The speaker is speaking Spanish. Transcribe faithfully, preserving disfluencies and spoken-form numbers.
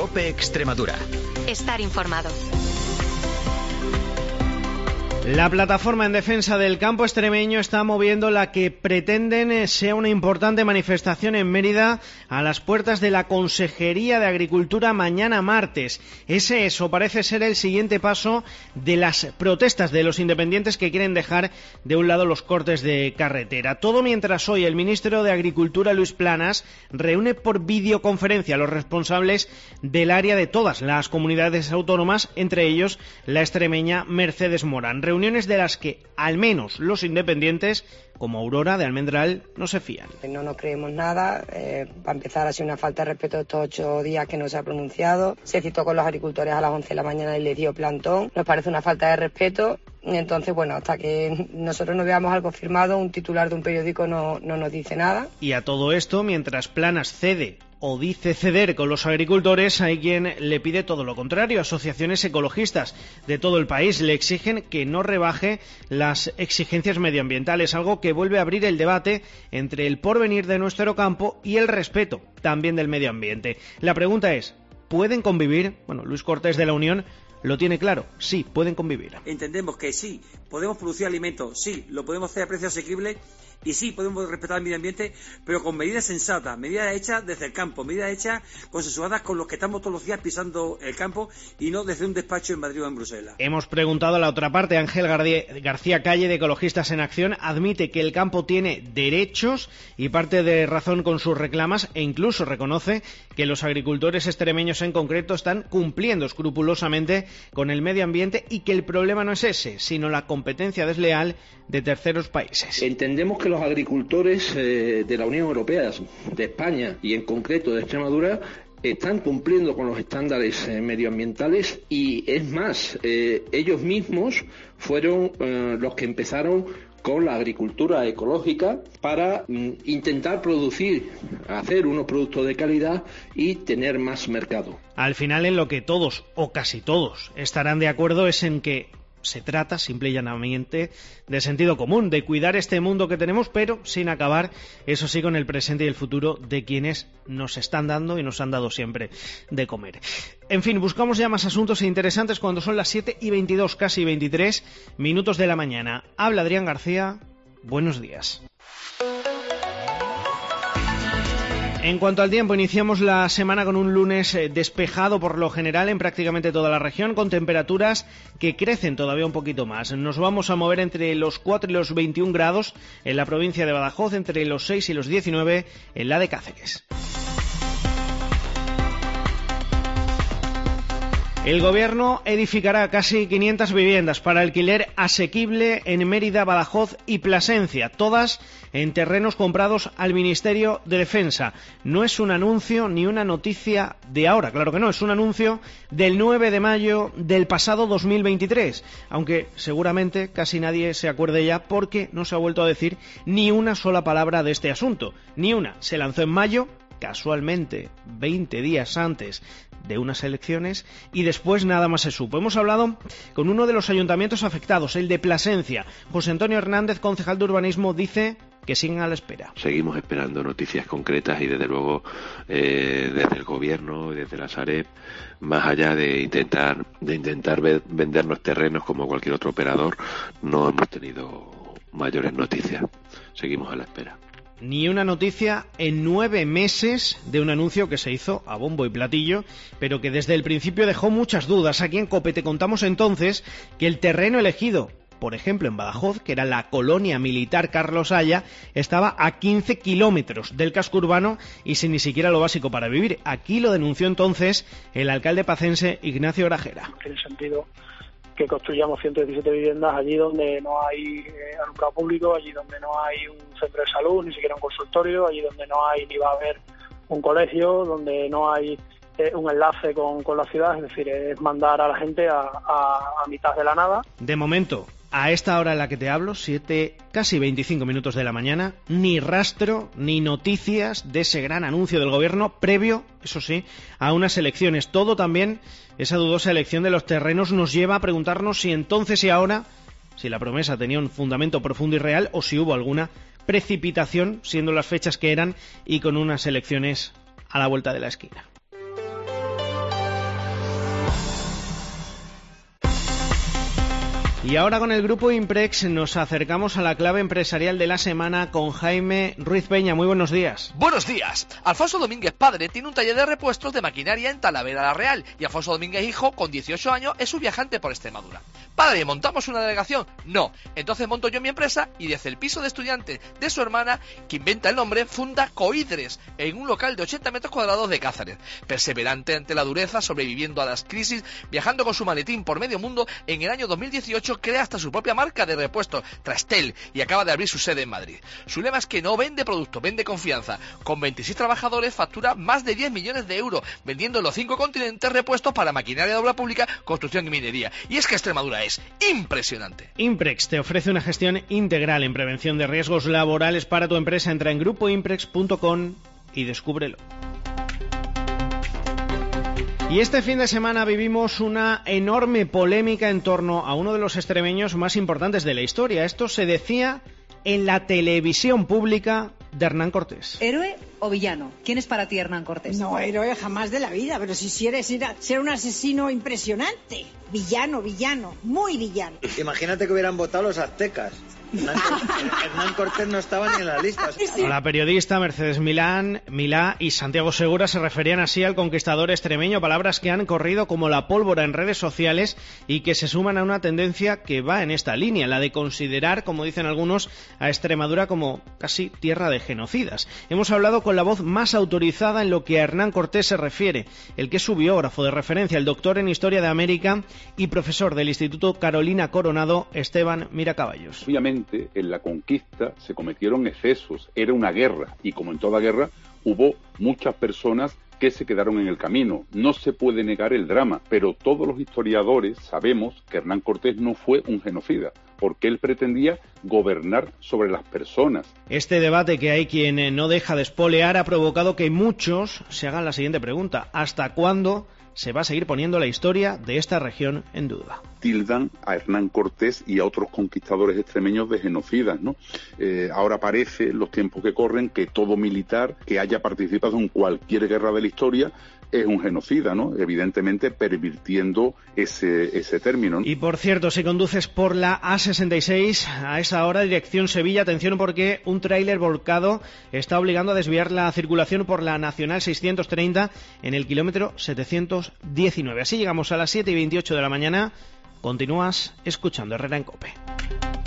COPE Extremadura. Estar informado. La plataforma en defensa del campo extremeño está moviendo la que pretenden sea una importante manifestación en Mérida a las puertas de la Consejería de Agricultura mañana martes. Ese eso parece ser el siguiente paso de las protestas de los independientes que quieren dejar de un lado los cortes de carretera. Todo mientras hoy el ministro de Agricultura, Luis Planas, reúne por videoconferencia a los responsables del área de todas las comunidades autónomas, entre ellos la extremeña Mercedes Morán. Reuniones de las que, al menos los independientes, como Aurora de Almendral, no se fían. No nos creemos nada. Eh, para empezar, ha sido una falta de respeto estos ocho días que no se ha pronunciado. Se citó con los agricultores a las once de la mañana y les dio plantón. Nos parece una falta de respeto. Entonces, bueno, hasta que nosotros no veamos algo firmado, un titular de un periódico no, no nos dice nada. Y a todo esto, mientras Planas cede o dice ceder con los agricultores, hay quien le pide todo lo contrario. Asociaciones ecologistas de todo el país le exigen que no rebaje las exigencias medioambientales, algo que vuelve a abrir el debate entre el porvenir de nuestro campo y el respeto también del medio ambiente. La pregunta es, ¿pueden convivir? Bueno, Luis Cortés de la Unión lo tiene claro, sí, pueden convivir. Entendemos que sí, podemos producir alimentos, sí, lo podemos hacer a precio asequible y sí, podemos respetar el medio ambiente, pero con medidas sensatas, medidas hechas desde el campo, medidas hechas consensuadas con los que estamos todos los días pisando el campo y no desde un despacho en Madrid o en Bruselas. Hemos preguntado a la otra parte. Ángel García Calle, de Ecologistas en Acción, admite que el campo tiene derechos y parte de razón con sus reclamas, e incluso reconoce que los agricultores extremeños en concreto están cumpliendo escrupulosamente con el medio ambiente y que el problema no es ese, sino la competencia desleal de terceros países. Entendemos que los agricultores eh, de la Unión Europea, de España y en concreto de Extremadura, están cumpliendo con los estándares eh, medioambientales y es más, eh, ellos mismos fueron eh, los que empezaron con la agricultura ecológica para mm, intentar producir, hacer unos productos de calidad y tener más mercado. Al final, en lo que todos, o casi todos, estarán de acuerdo es en que se trata, simple y llanamente, de sentido común, de cuidar este mundo que tenemos, pero sin acabar, eso sí, con el presente y el futuro de quienes nos están dando y nos han dado siempre de comer. En fin, buscamos ya más asuntos interesantes cuando son las siete y veintidós, casi veintitrés minutos de la mañana. Habla Adrián García, buenos días. En cuanto al tiempo, iniciamos la semana con un lunes despejado por lo general en prácticamente toda la región, con temperaturas que crecen todavía un poquito más. Nos vamos a mover entre los cuatro y los veintiún grados en la provincia de Badajoz, entre los seis y los diecinueve en la de Cáceres. El Gobierno edificará casi quinientas viviendas para alquiler asequible en Mérida, Badajoz y Plasencia, todas en terrenos comprados al Ministerio de Defensa. No es un anuncio ni una noticia de ahora, claro que no, es un anuncio del nueve de mayo del pasado dos mil veintitrés, aunque seguramente casi nadie se acuerde ya porque no se ha vuelto a decir ni una sola palabra de este asunto, ni una. Se lanzó en mayo, casualmente veinte días antes de unas elecciones, y después nada más se supo. Hemos hablado con uno de los ayuntamientos afectados, el de Plasencia. José Antonio Hernández, concejal de urbanismo, dice que siguen a la espera. Seguimos esperando noticias concretas y desde luego eh, desde el gobierno y desde la Sareb, más allá de intentar de intentar ve- vendernos terrenos como cualquier otro operador, no hemos tenido mayores noticias. Seguimos a la espera. Ni una noticia en nueve meses de un anuncio que se hizo a bombo y platillo, pero que desde el principio dejó muchas dudas. Aquí en COPE te contamos entonces que el terreno elegido, por ejemplo en Badajoz, que era la colonia militar Carlos Haya, estaba a quince kilómetros del casco urbano y sin ni siquiera lo básico para vivir. Aquí lo denunció entonces el alcalde pacense Ignacio Grajera. Tiene sentido que construyamos ciento diecisiete viviendas allí donde no hay eh, alumbrado público, allí donde no hay un centro de salud, ni siquiera un consultorio, allí donde no hay ni va a haber un colegio, donde no hay eh, un enlace con, con la ciudad, es decir, es mandar a la gente a, a, a mitad de la nada. De momento, a esta hora en la que te hablo, siete, casi veinticinco minutos de la mañana, ni rastro ni noticias de ese gran anuncio del gobierno previo, eso sí, a unas elecciones. Todo también, esa dudosa elección de los terrenos nos lleva a preguntarnos si entonces y ahora, si la promesa tenía un fundamento profundo y real o si hubo alguna precipitación, siendo las fechas que eran y con unas elecciones a la vuelta de la esquina. Y ahora con el grupo Imprex nos acercamos a la clave empresarial de la semana con Jaime Ruiz Peña. Muy buenos días. Buenos días. Alfonso Domínguez padre tiene un taller de repuestos de maquinaria en Talavera la Real y Alfonso Domínguez hijo, con dieciocho años, es un viajante por Extremadura. Padre, ¿montamos una delegación? No. Entonces monto yo mi empresa y desde el piso de estudiantes de su hermana, que inventa el nombre, funda Cohidres en un local de ochenta metros cuadrados de Cáceres. Perseverante ante la dureza, sobreviviendo a las crisis, viajando con su maletín por medio mundo, en el año dos mil dieciocho crea hasta su propia marca de repuestos, Trastel, y acaba de abrir su sede en Madrid. Su lema es que no vende producto, vende confianza. Con veintiséis trabajadores factura más de diez millones de euros, vendiendo en los cinco continentes repuestos para maquinaria de obra pública, construcción y minería. Y es que Extremadura es impresionante. Imprex te ofrece una gestión integral en prevención de riesgos laborales para tu empresa. Entra en grupo imprex punto com y descúbrelo. Y este fin de semana vivimos una enorme polémica en torno a uno de los extremeños más importantes de la historia. Esto se decía en la televisión pública de Hernán Cortés. ¿Héroe o villano? ¿Quién es para ti Hernán Cortés? No, héroe jamás de la vida, pero si quieres ser un asesino impresionante. Villano, villano, muy villano. Imagínate que hubieran votado los aztecas. Hernán, Hernán Cortés no estaba ni en la lista. La periodista Mercedes Milán, Milá y Santiago Segura se referían así al conquistador extremeño, palabras que han corrido como la pólvora en redes sociales y que se suman a una tendencia que va en esta línea, la de considerar, como dicen algunos, a Extremadura como casi tierra de genocidas. Hemos hablado con la voz más autorizada en lo que a Hernán Cortés se refiere, el que es su biógrafo de referencia, el doctor en Historia de América y profesor del Instituto Carolina Coronado, Esteban Miracaballos. Obviamente, en la conquista se cometieron excesos, era una guerra, y como en toda guerra, hubo muchas personas que se quedaron en el camino. No se puede negar el drama, pero todos los historiadores sabemos que Hernán Cortés no fue un genocida, porque él pretendía gobernar sobre las personas. Este debate que hay quien no deja de espolear ha provocado que muchos se hagan la siguiente pregunta: ¿hasta cuándo se va a seguir poniendo la historia de esta región en duda? Tildan a Hernán Cortés y a otros conquistadores extremeños de genocidas, ¿no? Eh, ahora parece, en los tiempos que corren, que todo militar que haya participado en cualquier guerra de la historia es un genocida, ¿no? Evidentemente pervirtiendo ese, ese término, ¿no? Y por cierto, si conduces por la A sesenta y seis a esa hora, dirección Sevilla, atención porque un tráiler volcado está obligando a desviar la circulación por la Nacional seiscientos treinta en el kilómetro setecientos diecinueve. Así llegamos a las siete y veintiocho de la mañana. Continúas escuchando Herrera en COPE.